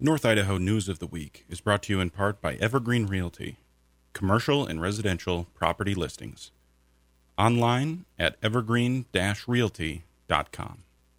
North Idaho News of the Week is brought to you in part by Evergreen Realty, commercial and residential property listings. Online at evergreen-realty.com.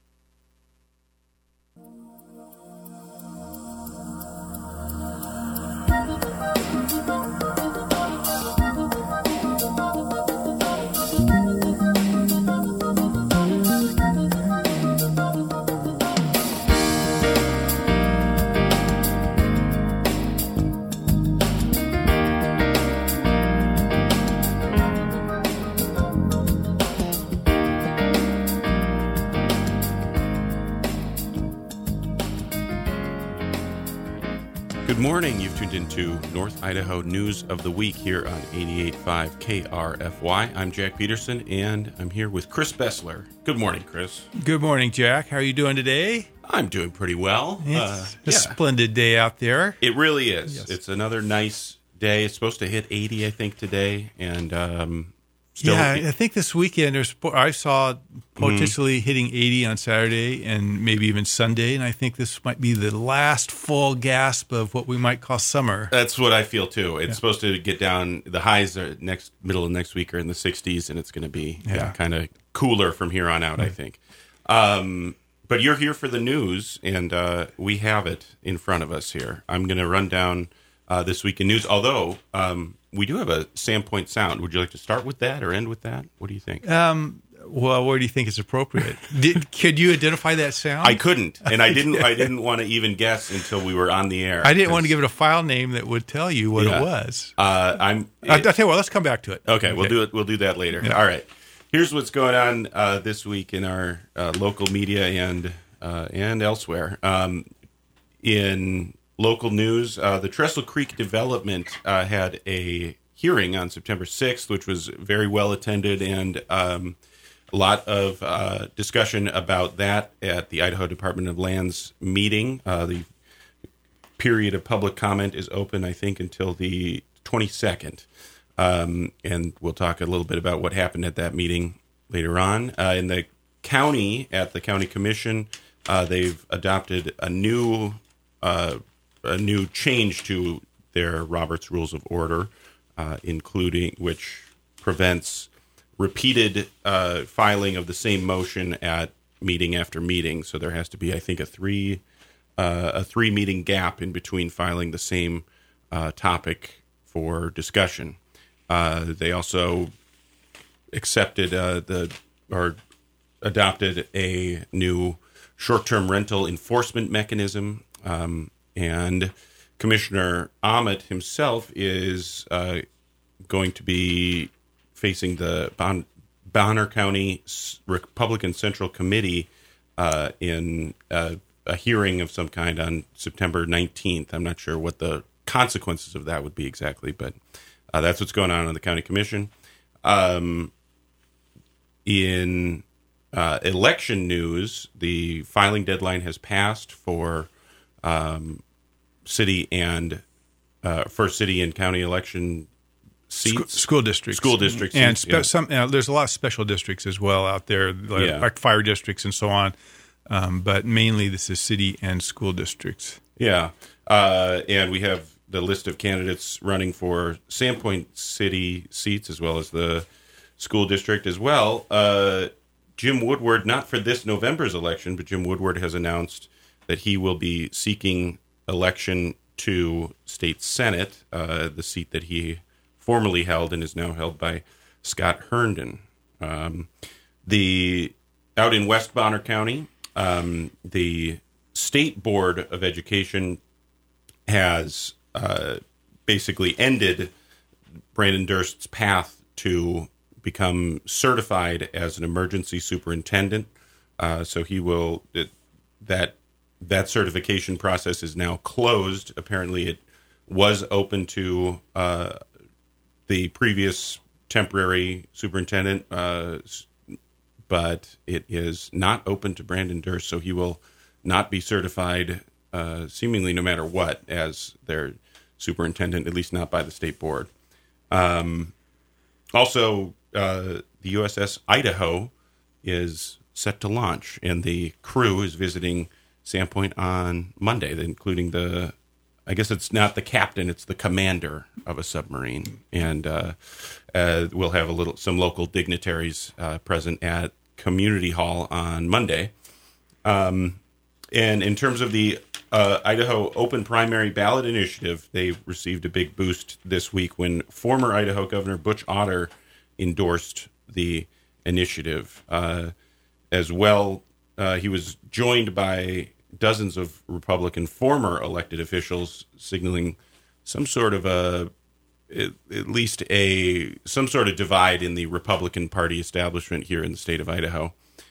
Good morning. You've tuned into North Idaho News of the Week here on 88.5 KRFY. I'm Jack Peterson, and I'm here with Chris Bessler. Good morning, Chris. Good morning, Jack. How are you doing today? I'm doing pretty well. It's a splendid day out there. It really is. Yes. It's another nice day. It's supposed to hit 80, I think, today, and I think this weekend I saw potentially hitting 80 on Saturday and maybe even Sunday, and I think this might be the last full gasp of what we might call summer. That's what I feel too. It's supposed to get down. The highs are middle of next week are in the 60s, and it's going to be kind of cooler from here on out, I think. But you're here for the news, and we have it in front of us here. I'm going to run down this week in news, although we do have a Sandpoint sound. Would you like to start with that or end with that? What do you think? Well, where do you think is appropriate? Could you identify that sound? I couldn't, and I didn't want to even guess until we were on the air. I didn't want to give it a file name that would tell you what it was. I'll tell you what, let's come back to it. Okay, we'll do it. We'll do that later. Yeah. All right. Here's what's going on this week in our local media and elsewhere. In local news, the Trestle Creek Development had a hearing on September 6th, which was very well attended, and a lot of discussion about that at the Idaho Department of Lands meeting. The period of public comment is open, I think, until the 22nd. And we'll talk a little bit about what happened at that meeting later on. In the county, at the county commission, they've adopted a new change to their Roberts Rules of Order, including which prevents repeated filing of the same motion at meeting after meeting. So there has to be, I think, a three meeting gap in between filing the same topic for discussion. They also adopted a new short-term rental enforcement mechanism, and Commissioner Ahmet himself is going to be facing the Bonner County Republican Central Committee in a hearing of some kind on September 19th. I'm not sure what the consequences of that would be exactly, but that's what's going on the county commission. In election news, the filing deadline has passed for city and county election seats, school districts, and seats, there's a lot of special districts as well out there, like fire districts and so on. But mainly, this is city and school districts. Yeah, and we have the list of candidates running for Sandpoint City seats as well as the school district as well. Jim Woodward, not for this November's election, but Jim Woodward has announced that he will be seeking election to state senate, the seat that he formerly held and is now held by Scott Herndon. Out in West Bonner County, the State Board of Education has basically ended Brandon Durst's path to become certified as an emergency superintendent. So he will that certification process is now closed. Apparently, it was open to the previous temporary superintendent, but it is not open to Brandon Durst. So he will not be certified, seemingly no matter what, as their superintendent, at least not by the state board. Also, the USS Idaho is set to launch, and the crew is visiting Sandpoint on Monday, including I guess it's not the captain, it's the commander of a submarine. And we'll have some local dignitaries present at Community Hall on Monday. And in terms of the Idaho Open Primary Ballot Initiative, they received a big boost this week when former Idaho Governor Butch Otter endorsed the initiative. As well, he was joined by dozens of Republican former elected officials, signaling some sort of some sort of divide in the Republican Party establishment here in the state of Idaho.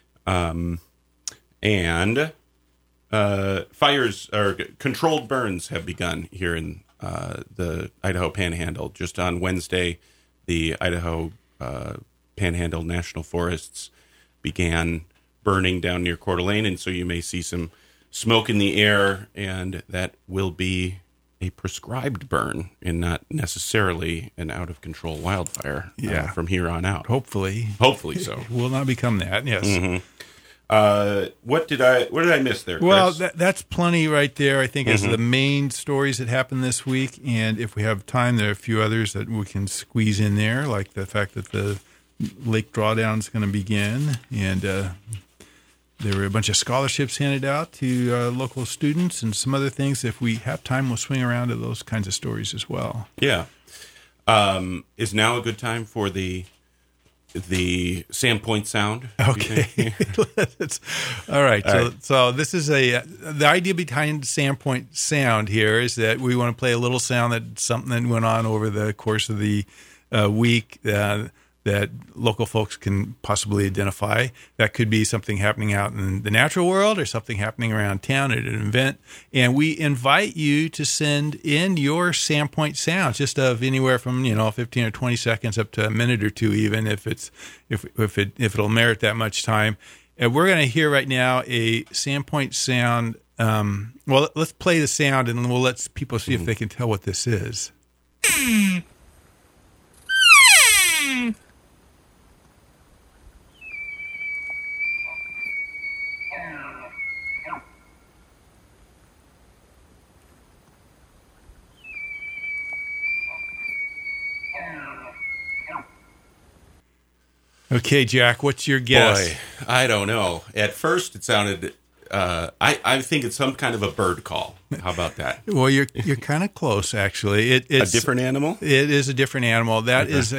And fires or controlled burns have begun here in the Idaho Panhandle. Just on Wednesday, the Idaho Panhandle National Forests began burning down near Coeur d'Alene, and so you may see some smoke in the air, and that will be a prescribed burn and not necessarily an out-of-control wildfire from here on out. Hopefully so. It will not become that, yes. Mm-hmm. What did I miss there, Chris? Well, that's plenty right there, I think, is the main stories that happened this week. And if we have time, there are a few others that we can squeeze in there, like the fact that the lake drawdown is going to begin. And there were a bunch of scholarships handed out to local students and some other things. If we have time, we'll swing around to those kinds of stories as well. Yeah. Is now a good time for the Sandpoint sound? Okay. All right. So this is the idea behind Sandpoint sound here is that we want to play a little sound that something that went on over the course of the week that local folks can possibly identify. That could be something happening out in the natural world or something happening around town at an event. And we invite you to send in your Sandpoint sound, just of anywhere from 15 or 20 seconds up to a minute or two, even if it'll merit that much time. And we're going to hear right now a Sandpoint sound. Well, let's play the sound and we'll let people see if they can tell what this is. Okay, Jack, what's your guess? Boy, I don't know. At first, it sounded. I think it's some kind of a bird call. How about that? Well, you're kind of close, actually. It's a different animal. It is a different animal. That is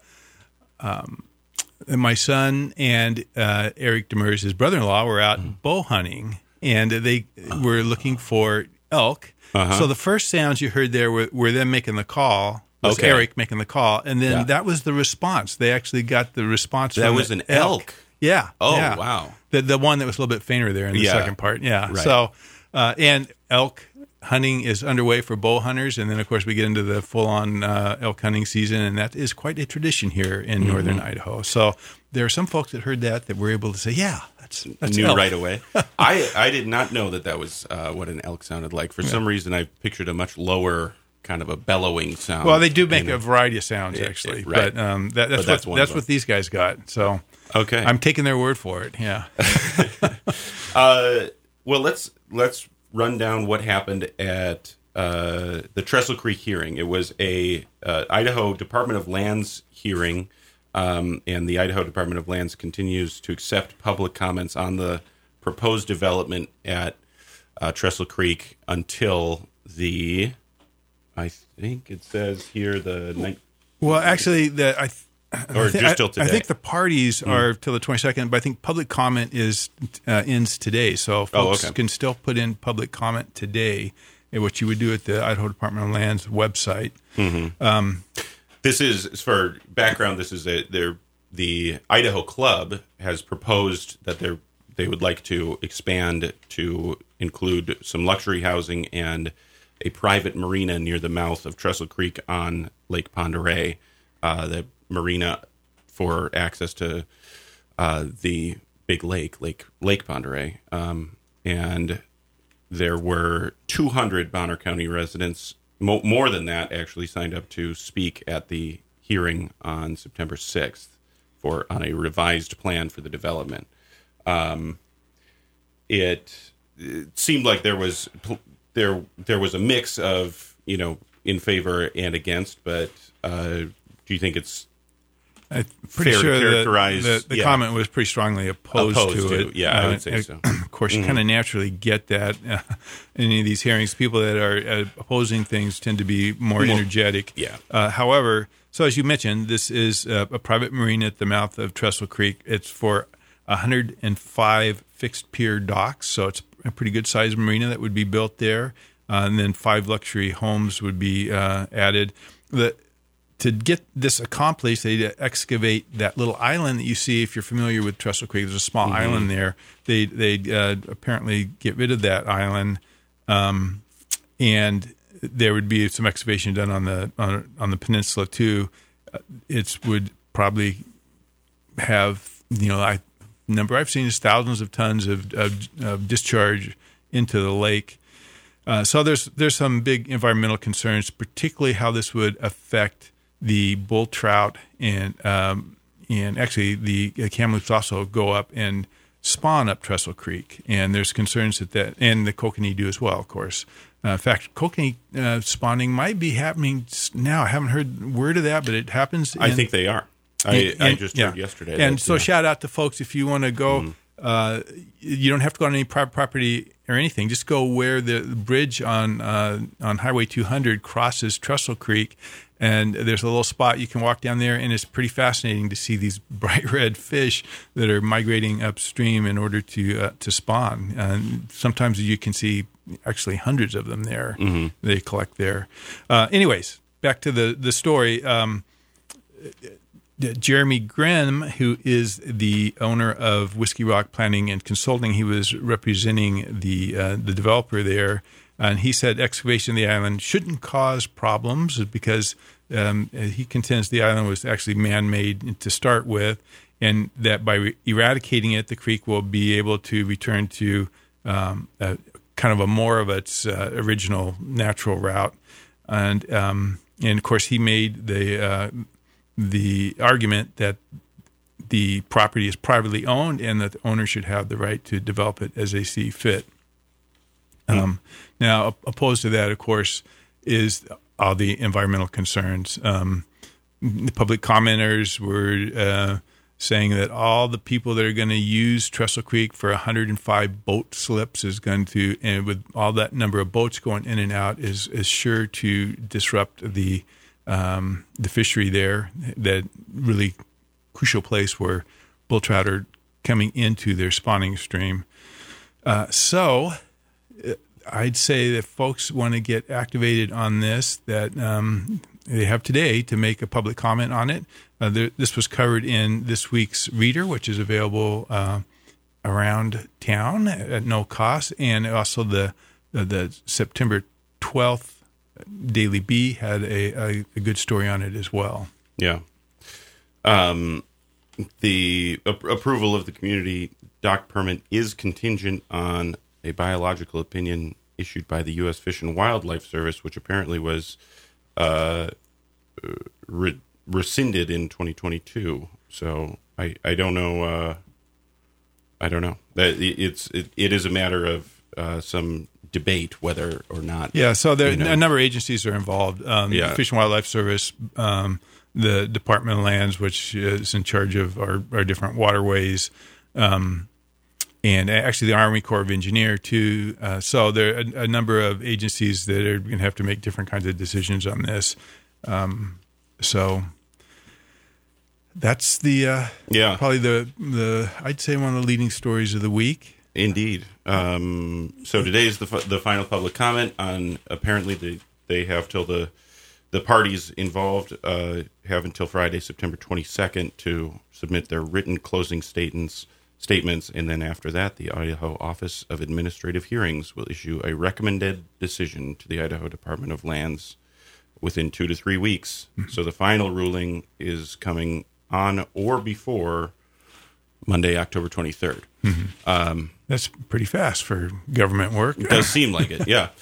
my son and Eric Demers, his brother-in-law, were out bow hunting, and they were looking for elk. So the first sounds you heard there were them making the call. Was Eric making the call, and then that was the response. They actually got the response. That was an elk. Yeah. Oh, yeah. Wow. The one that was a little bit fainter there in the second part. Yeah. Right. So, and elk hunting is underway for bow hunters, and then of course we get into the full-on elk hunting season, and that is quite a tradition here in northern Idaho. So there are some folks that heard that were able to say, "Yeah, that's knew elk." Right away." I did not know that was what an elk sounded like. For some reason, I pictured a much lower, kind of a bellowing sound. Well, they do make a variety of sounds, actually. Right. But that's what these guys got. So okay, I'm taking their word for it. Yeah. Well, let's run down what happened at the Trestle Creek hearing. It was a Idaho Department of Lands hearing, and the Idaho Department of Lands continues to accept public comments on the proposed development at Trestle Creek until the... I think it says here Well, actually, just till today. I think the parties are till the 22nd, but I think public comment ends today. So folks can still put in public comment today, what you would do at the Idaho Department of Lands website. Mm-hmm. This is, for background, this is the Idaho Club has proposed that they would like to expand to include some luxury housing and a private marina near the mouth of Trestle Creek on Lake Pend Oreille, the marina for access to the big Lake Pend Oreille. And there were 200 Bonner County residents, more than that, actually signed up to speak at the hearing on September 6th on a revised plan for the development. it seemed like there was a mix of, in favor and against, but do you think it's I'm pretty fair sure to characterize the comment was pretty strongly opposed to it. Yeah, I would say so. Of course, you kind of naturally get that in any of these hearings. People that are opposing things tend to be more energetic. Yeah. However, so as you mentioned, this is a private marina at the mouth of Trestle Creek. It's for 105 fixed pier docks, so it's a pretty good sized marina that would be built there. And then 5 luxury homes would be added. To get this accomplished, they excavate that little island that you see. If you're familiar with Trestle Creek, there's a small island there. They apparently get rid of that island, and there would be some excavation done on the peninsula too. It would probably have number I've seen is thousands of tons of discharge into the lake. So there's some big environmental concerns, particularly how this would affect the bull trout and actually the Kamloops also go up and spawn up Trestle Creek, and there's concerns that and the kokanee do as well, of course. In fact, kokanee spawning might be happening now. I haven't heard word of that, but it happens. I think they are. I just heard yesterday. And so shout out to folks if you want to go. You don't have to go on any private property or anything. Just go where the bridge on Highway 200 crosses Trestle Creek, and there's a little spot you can walk down there, and it's pretty fascinating to see these bright red fish that are migrating upstream in order to spawn. And sometimes you can see actually hundreds of them there. They collect there. Anyways, back to the story. Jeremy Grimm, who is the owner of Whiskey Rock Planning and Consulting, he was representing the developer there, and he said excavation of the island shouldn't cause problems because he contends the island was actually man-made to start with, and that by eradicating it, the creek will be able to return to kind of a more of its original natural route, and of course he made the argument that the property is privately owned and that the owner should have the right to develop it as they see fit. Now, opposed to that, of course, is all the environmental concerns. The public commenters were saying that all the people that are going to use Trestle Creek for 105 boat slips is going to, and with all that number of boats going in and out, is sure to disrupt the fishery there, that really crucial place where bull trout are coming into their spawning stream. So I'd say that folks want to get activated on this, that they have today to make a public comment on it. This was covered in this week's Reader, which is available around town at no cost, and also the September 12th Daily Bee had a good story on it as well. Yeah. The approval of the community dock permit is contingent on a biological opinion issued by the U.S. Fish and Wildlife Service, which apparently was rescinded in 2022. So I don't know. I don't know. That it is a matter of some debate whether or not. Yeah, so there a number of agencies are involved. The Fish and Wildlife Service, the Department of Lands, which is in charge of our different waterways, and actually the Army Corps of Engineers too. So there are a number of agencies that are going to have to make different kinds of decisions on this. So that's probably the I'd say one of the leading stories of the week. Indeed. So today is the final public comment on. Apparently, they have till the parties involved have until Friday, September 22nd, to submit their written closing statements, and then after that, the Idaho Office of Administrative Hearings will issue a recommended decision to the Idaho Department of Lands within 2 to 3 weeks. So the final ruling is coming on or before Monday, October 23rd. That's pretty fast for government work. It does seem like it, yeah.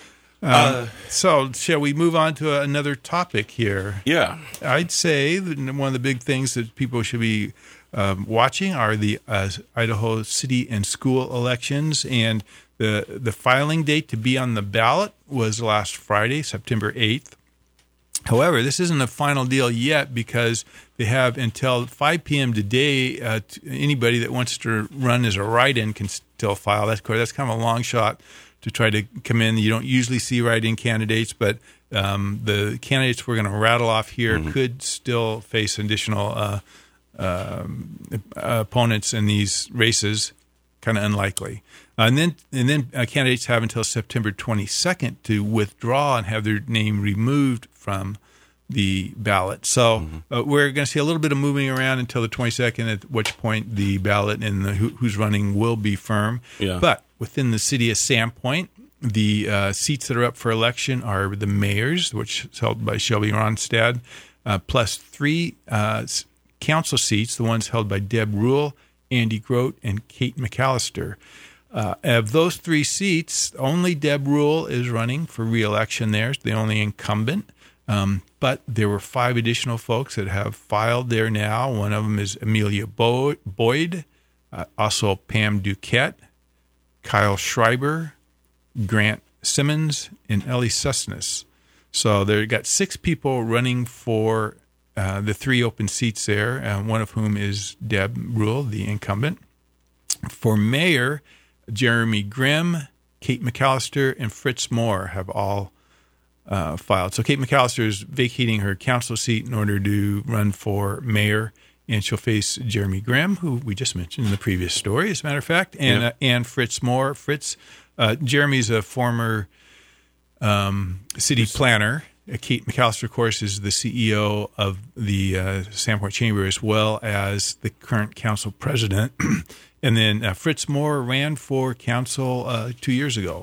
So shall we move on to another topic here? Yeah. I'd say that one of the big things that people should be watching are the Idaho city and school elections. And The filing date to be on the ballot was last Friday, September 8th. However, this isn't a final deal yet because they have until 5 p.m. today. Anybody that wants to run as a write-in can still file. That's kind of a long shot to try to come in. You don't usually see write-in candidates, but the candidates we're going to rattle off here could still face additional opponents in these races. Kind of unlikely. And then candidates have until September 22nd to withdraw and have their name removed from the ballot. So we're going to see a little bit of moving around until the 22nd, at which point the ballot and who's running will be firm. Yeah. But within the city of Sandpoint, the seats that are up for election are the mayor's, which is held by Shelby Ronstadt, plus 3 council seats, the ones held by Deb Rule, Andy Grote, and Kate McAllister. Of those 3 seats, only Deb Rule is running for re-election there. It's the only incumbent. But there were 5 additional folks that have filed there now. One of them is Amelia Boyd, also Pam Duquette, Kyle Schreiber, Grant Simmons, and Ellie Susness. So they've got 6 people running for the 3 open seats there, one of whom is Deb Rule, the incumbent. For mayor, Jeremy Grimm, Kate McAllister, and Fritz Moore have all filed. So Kate McAllister is vacating her council seat in order to run for mayor, and she'll face Jeremy Grimm, who we just mentioned in the previous story, as a matter of fact, and Fritz Moore. Jeremy's a former city planner. Kate McAllister, of course, is the CEO of the Sandpoint Chamber, as well as the current council president. And then Fritz Moore ran for council 2 years ago.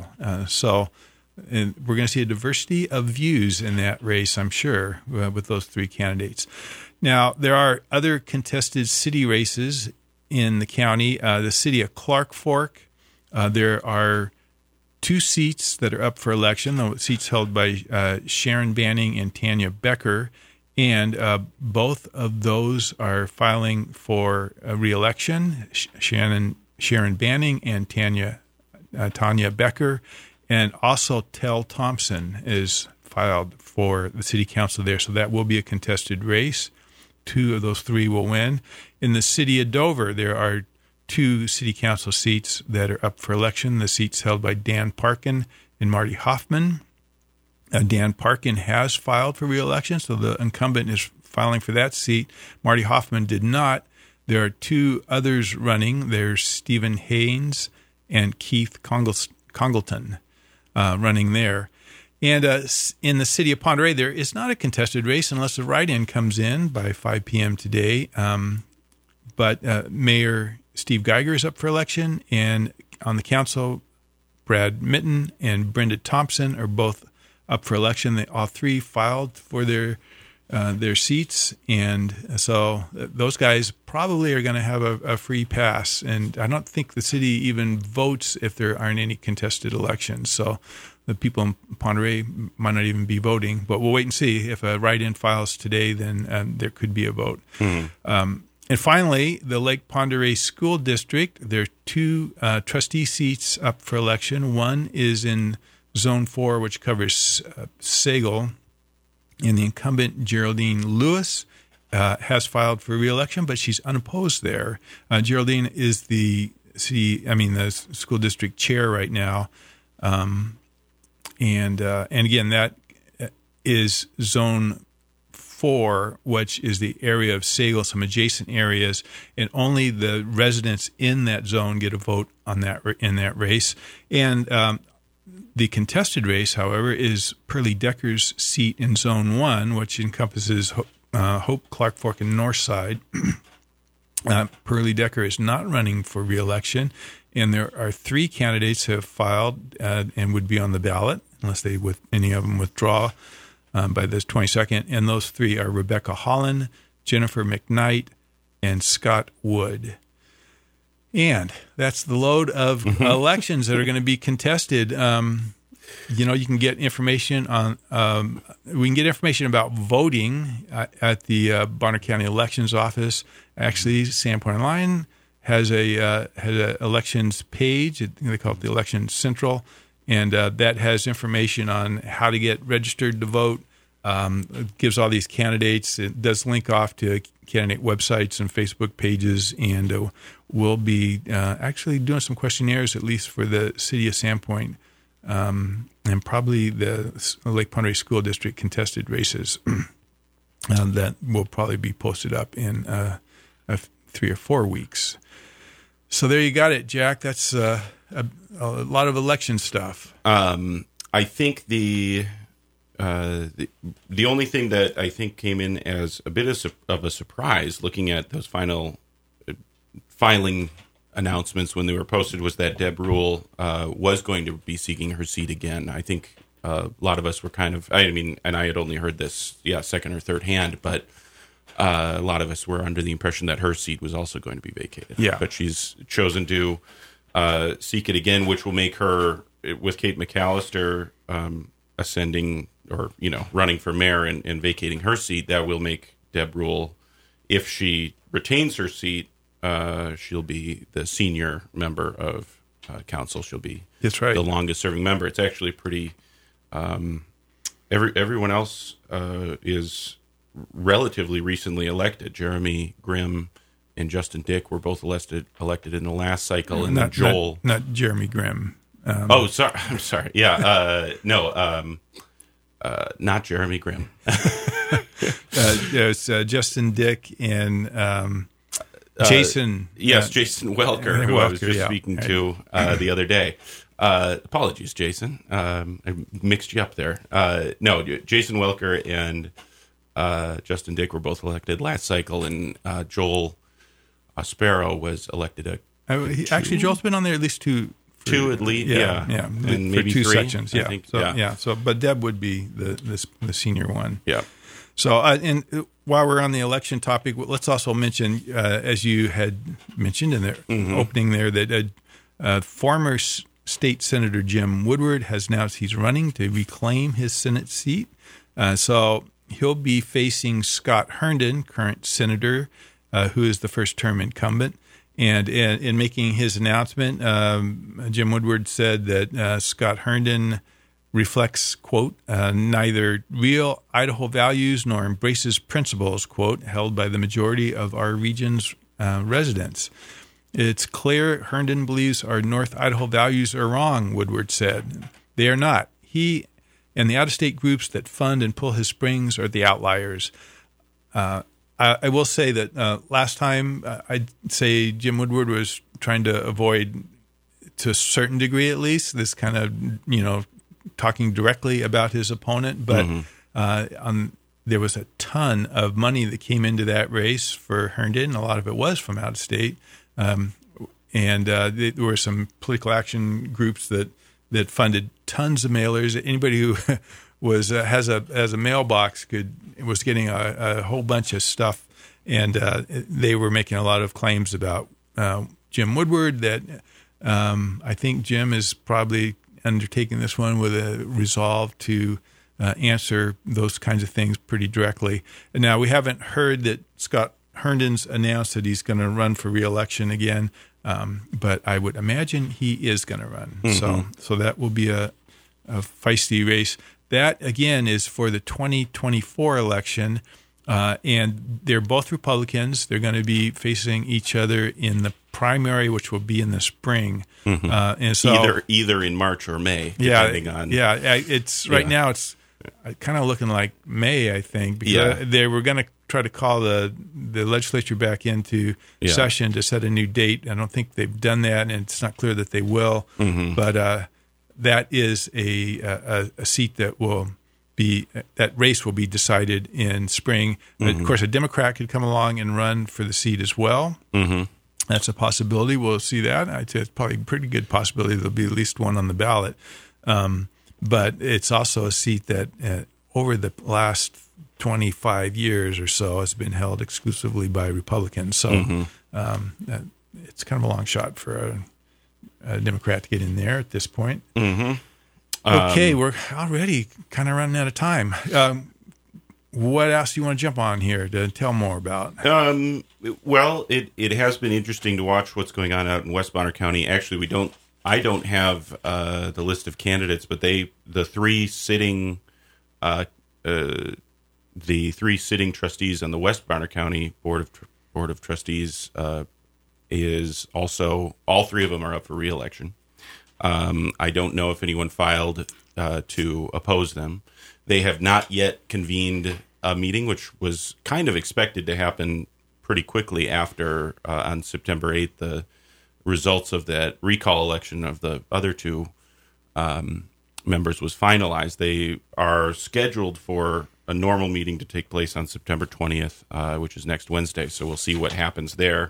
And we're going to see a diversity of views in that race, I'm sure, with those 3 candidates. Now, there are other contested city races in the county. The city of Clark Fork, there are 2 seats that are up for election, the seats held by Sharon Banning and Tanya Becker, and both of those are filing for re-election, Sharon Banning and Tanya Becker, and also Tell Thompson is filed for the city council there, so that will be a contested race. 2 of those 3 will win. In the city of Dover, there are 2 city council seats that are up for election, the seats held by Dan Parkin and Marty Hoffman. Dan Parkin has filed for re-election, so the incumbent is filing for that seat. Marty Hoffman did not. There are 2 others running. There's Stephen Haynes and Keith Congleton running there. And in the city of Pend Oreille, there is not a contested race unless a write-in comes in by 5 p.m. today. But Mayor Steve Geiger is up for election, and on the council, Brad Mitten and Brenda Thompson are both up for election. They all 3 filed for their seats, and so those guys probably are going to have a free pass. And I don't think the city even votes if there aren't any contested elections. So the people in Pend Oreille might not even be voting, but we'll wait and see. If a write-in files today, then there could be a vote. And finally, the Lake Pend Oreille School District, there are 2 trustee seats up for election. One is in Zone 4, which covers Sagal, and the incumbent, Geraldine Lewis, has filed for re-election, but she's unopposed there. Geraldine is the school district chair right now. And again, that is Zone 4, which is the area of Sagal, some adjacent areas, and only the residents in that zone get a vote on that in that race. And the contested race, however, is Pearlie Decker's seat in Zone 1, which encompasses Hope, Clark Fork, and Northside. Pearlie Decker is not running for re-election, and there are 3 candidates who have filed and would be on the ballot, unless any of them withdraw by the 22nd, and those 3 are Rebecca Holland, Jennifer McKnight, and Scott Wood. And that's the load of elections that are going to be contested. You can get information on. We can get information about voting at the Bonner County Elections Office. Actually, Sandpoint Online has a elections page. They call it the Election Central, and that has information on how to get registered to vote. It gives all these candidates. It does link off to candidate websites and Facebook pages, and we'll be actually doing some questionnaires, at least for the city of Sandpoint, and probably the Lake Pend Oreille School District contested races that will probably be posted up in 3 or 4 weeks. So there you got it, Jack. That's a lot of election stuff. I think the only thing that I think came in as a bit of a surprise, looking at those final filing announcements when they were posted, was that Deb Rule was going to be seeking her seat again. I think a lot of us were and I had only heard this, second or third hand, but a lot of us were under the impression that her seat was also going to be vacated. Yeah. But she's chosen to seek it again, which will make her, with Kate McAllister ascending or, running for mayor and vacating her seat, that will make Deb Rule, if she retains her seat, she'll be the senior member of council. She'll be That's right. the longest serving member. It's actually pretty, everyone else is relatively recently elected. Jeremy Grimm and Justin Dick were both elected in the last cycle, and then Joel, not Jeremy Grimm. Sorry. I'm sorry. Yeah, not Jeremy Grimm. There's Justin Dick and Jason. Yes, Jason Welker, who I was just speaking to the other day. Apologies, Jason. I mixed you up there. No, Jason Welker and Justin Dick were both elected last cycle, and Joel Sparrow was elected actually, Joel's been on there at least two at least, yeah, and maybe for 2 3 sections, I think. So, but Deb would be the senior one. Yeah. So, and while we're on the election topic, let's also mention, as you had mentioned in the opening there, that former State Senator Jim Woodward has announced he's running to reclaim his Senate seat. So he'll be facing Scott Herndon, current senator, who is the first-term incumbent. And in making his announcement, Jim Woodward said that Scott Herndon reflects, quote, neither real Idaho values nor embraces principles, quote, held by the majority of our region's residents. It's clear Herndon believes our North Idaho values are wrong, Woodward said. They are not. He and the out-of-state groups that fund and pull his strings are the outliers. I will say that last time, I'd say Jim Woodward was trying to avoid, to a certain degree at least, this kind of, talking directly about his opponent. But there was a ton of money that came into that race for Herndon. A lot of it was from out of state. And there were some political action groups that funded tons of mailers. Anybody who has a mailbox was getting a whole bunch of stuff, and they were making a lot of claims about Jim Woodward. That I think Jim is probably undertaking this one with a resolve to answer those kinds of things pretty directly. And now we haven't heard that Scott Herndon's announced that he's going to run for re-election again, but I would imagine he is going to run. So that will be a feisty race. That, again, is for the 2024 election, and they're both Republicans. They're going to be facing each other in the primary, which will be in the spring. And so either in March or May, depending on. Yeah, it's right now it's kind of looking like May, I think, because they were going to try to call the legislature back into session to set a new date. I don't think they've done that, and it's not clear that they will. But that is a seat that race will be decided in spring. Of course, a Democrat could come along and run for the seat as well. That's a possibility. We'll see that. I'd say it's probably a pretty good possibility there'll be at least one on the ballot. But it's also a seat that over the last 25 years or so has been held exclusively by Republicans. So it's kind of a long shot for a Democrat to get in there at this point. Okay, we're already kind of running out of time. What else do you want to jump on here to tell more about? Well, it has been interesting to watch what's going on out in West Bonner County. Actually, I don't have the list of candidates, but the three sitting trustees on the West Bonner County Board of Trustees is also, all three of them are up for re-election. I don't know if anyone filed to oppose them. They have not yet convened a meeting, which was kind of expected to happen pretty quickly after, on September 8th, the results of that recall election of the other two members was finalized. They are scheduled for a normal meeting to take place on September 20th, which is next Wednesday. So we'll see what happens there.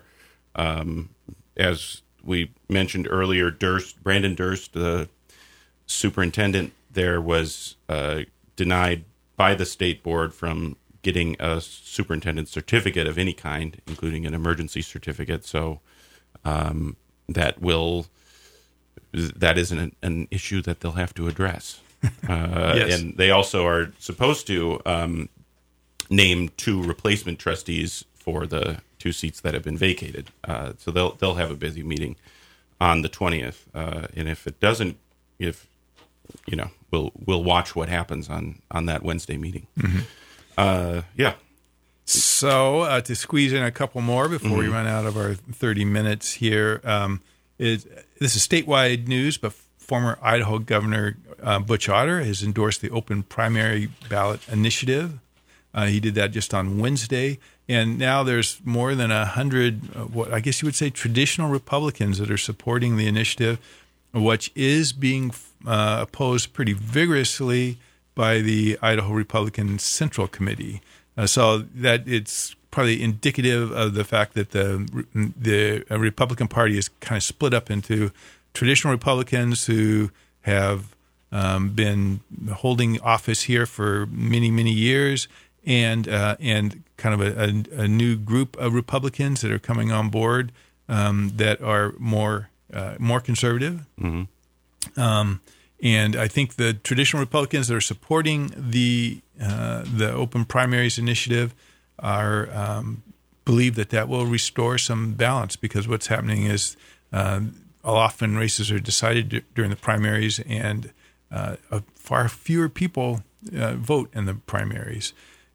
As we mentioned earlier, Brandon Durst, the superintendent there, was denied by the state board from getting a superintendent certificate of any kind, including an emergency certificate. So that isn't an issue that they'll have to address. Yes. And they also are supposed to name two replacement trustees for the two seats that have been vacated. So they'll have a busy meeting on the 20th. And if it doesn't, we'll watch what happens on that Wednesday meeting. Mm-hmm. Yeah. So to squeeze in a couple more before we run out of our 30 minutes here, this is statewide news, but former Idaho Governor Butch Otter has endorsed the open primary ballot initiative. He did that just on Wednesday. And now there's more than 100, what I guess you would say, traditional Republicans that are supporting the initiative, which is being opposed pretty vigorously by the Idaho Republican Central Committee. So that it's probably indicative of the fact that the Republican Party is kind of split up into traditional Republicans who have been holding office here for many, many years, and kind of a new group of Republicans that are coming on board that are more conservative. Mm-hmm. And I think the traditional Republicans that are supporting the open primaries initiative believe that will restore some balance, because what's happening is often races are decided during the primaries, and far fewer people vote in the primaries.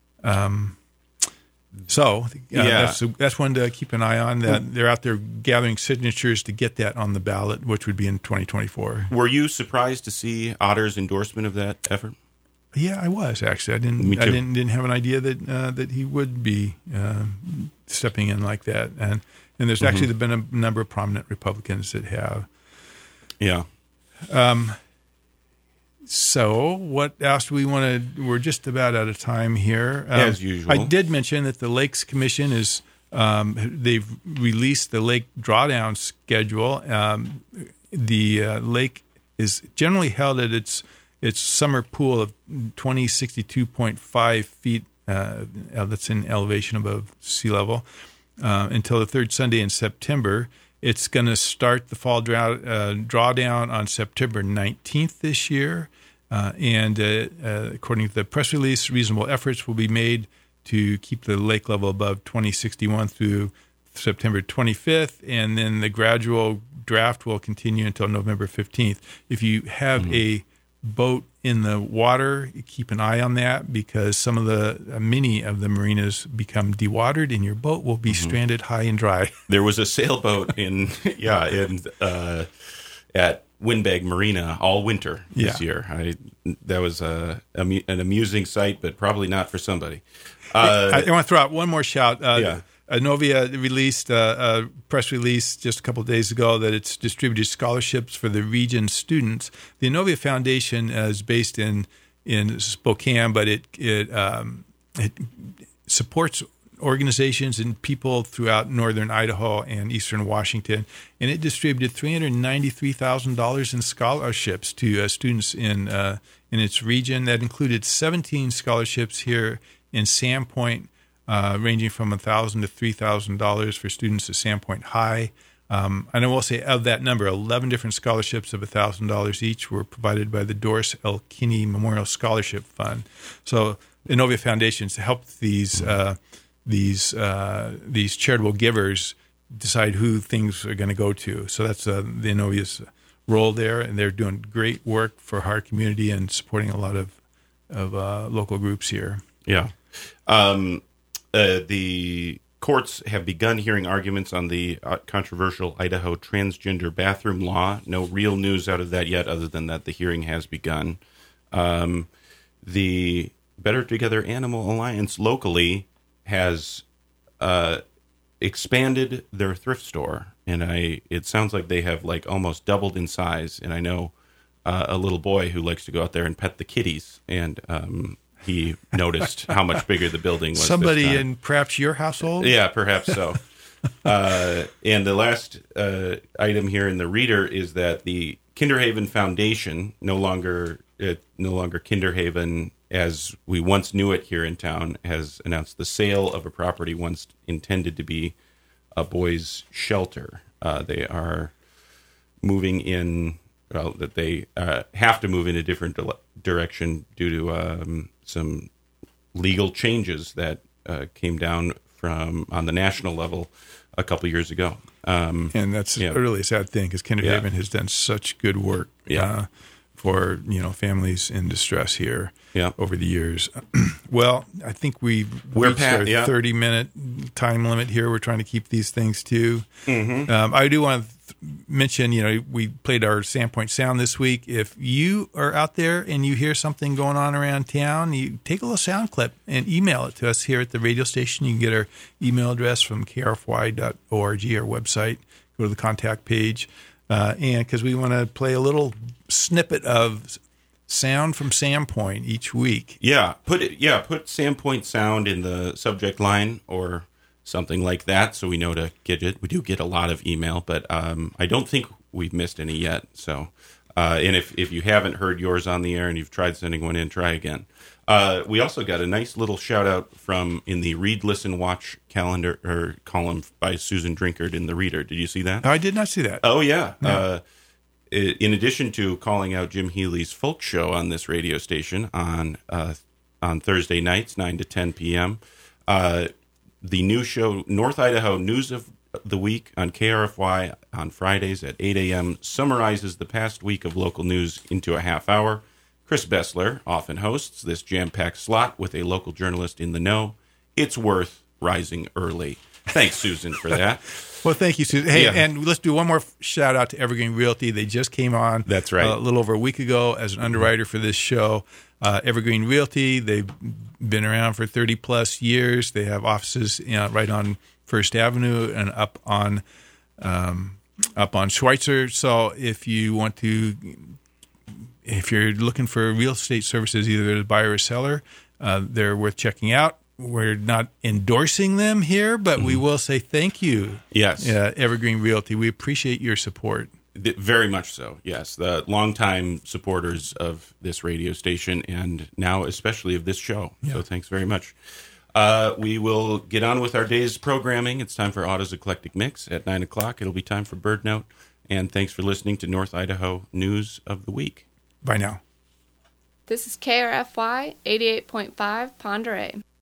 That's one to keep an eye on. That they're out there gathering signatures to get that on the ballot, which would be in 2024. Were you surprised to see Otter's endorsement of that effort? Yeah, I was actually. I didn't have an idea that he would be stepping in like that. And there's actually been a number of prominent Republicans that have. Yeah. So what else do we want to? We're just about out of time here. As usual. I did mention that the Lakes Commission is they've released the lake drawdown schedule. The lake is generally held at its summer pool of 2062.5 feet. That's in elevation above sea level until the third Sunday in September. It's going to start the fall drawdown on September 19th this year. And according to the press release, reasonable efforts will be made to keep the lake level above 2061 through September 25th. And then the gradual draft will continue until November 15th. If you have a boat in the water, keep an eye on that, because many of the marinas become dewatered and your boat will be stranded high and dry. There was a sailboat at Windbag Marina all winter this year. That was an amusing sight, but probably not for somebody. I want to throw out one more shout. Inovia released a press release just a couple of days ago that it's distributed scholarships for the region students. The Inovia Foundation is based in Spokane, but it supports organizations and people throughout northern Idaho and eastern Washington, and it distributed $393,000 in scholarships to students in its region. That included 17 scholarships here in Sandpoint, ranging from $1,000 to $3,000 for students at Sandpoint High. And I will say, of that number, 11 different scholarships of $1,000 each were provided by the Doris L. Kinney Memorial Scholarship Fund. So Inovia Foundations helped these these charitable givers decide who things are going to go to. So that's the Innovia's role there, and they're doing great work for our community and supporting a lot of local groups here. Yeah. The courts have begun hearing arguments on the controversial Idaho transgender bathroom law. No real news out of that yet, other than that the hearing has begun. The Better Together Animal Alliance locally has expanded their thrift store, and it sounds like they have like almost doubled in size. And I know a little boy who likes to go out there and pet the kitties, and he noticed how much bigger the building was. Somebody in perhaps your household? Yeah, perhaps so. And the last item here in the Reader is that the Kinderhaven Foundation, no longer Kinderhaven as we once knew it here in town, has announced the sale of a property once intended to be a boys' shelter. They are moving in, that they have to move in a different direction due to some legal changes that came down from on the national level a couple years ago. And that's really a sad thing, because Kinderhaven has done such good work for families in distress here over the years. Well, I think we're reached our 30-minute time limit here. We're trying to keep these things to. Mm-hmm. I do want to mention, we played our Sandpoint Sound this week. If you are out there and you hear something going on around town, you take a little sound clip and email it to us here at the radio station. You can get our email address from krfy.org, our website. Go to the contact page. And because we want to play a little snippet of sound from Sandpoint each week. Put Sandpoint Sound in the subject line or something like that, so we know to get it. We do get a lot of email, but I don't think we've missed any yet. So, and if you haven't heard yours on the air and you've tried sending one in, try again. We also got a nice little shout out in the Read, Listen, Watch calendar or column by Susan Drinkard in the Reader. Did you see that? I did not see that. Oh yeah. No. In addition to calling out Jim Healy's folk show on this radio station on Thursday nights, 9 to 10 p.m., the new show, North Idaho News of the Week on KRFY on Fridays at 8 a.m., summarizes the past week of local news into a half hour. Chris Bessler often hosts this jam-packed slot with a local journalist in the know. It's worth rising early. Thanks, Susan, for that. Well, thank you, Susan. Hey, and let's do one more shout out to Evergreen Realty. They just came on. That's right. A little over a week ago as an underwriter for this show. Evergreen Realty, they've been around for 30 plus years. They have offices right on First Avenue and up on Schweitzer. So if you're looking for real estate services, either as a buyer or seller, they're worth checking out. We're not endorsing them here, but we will say thank you. Yes. Evergreen Realty. We appreciate your support. Very much so, yes. The longtime supporters of this radio station and now especially of this show. Yeah. So thanks very much. We will get on with our day's programming. It's time for Otto's Eclectic Mix. At 9 o'clock, it'll be time for Bird Note. And thanks for listening to North Idaho News of the Week. Bye now. This is KRFY 88.5 Ponderay.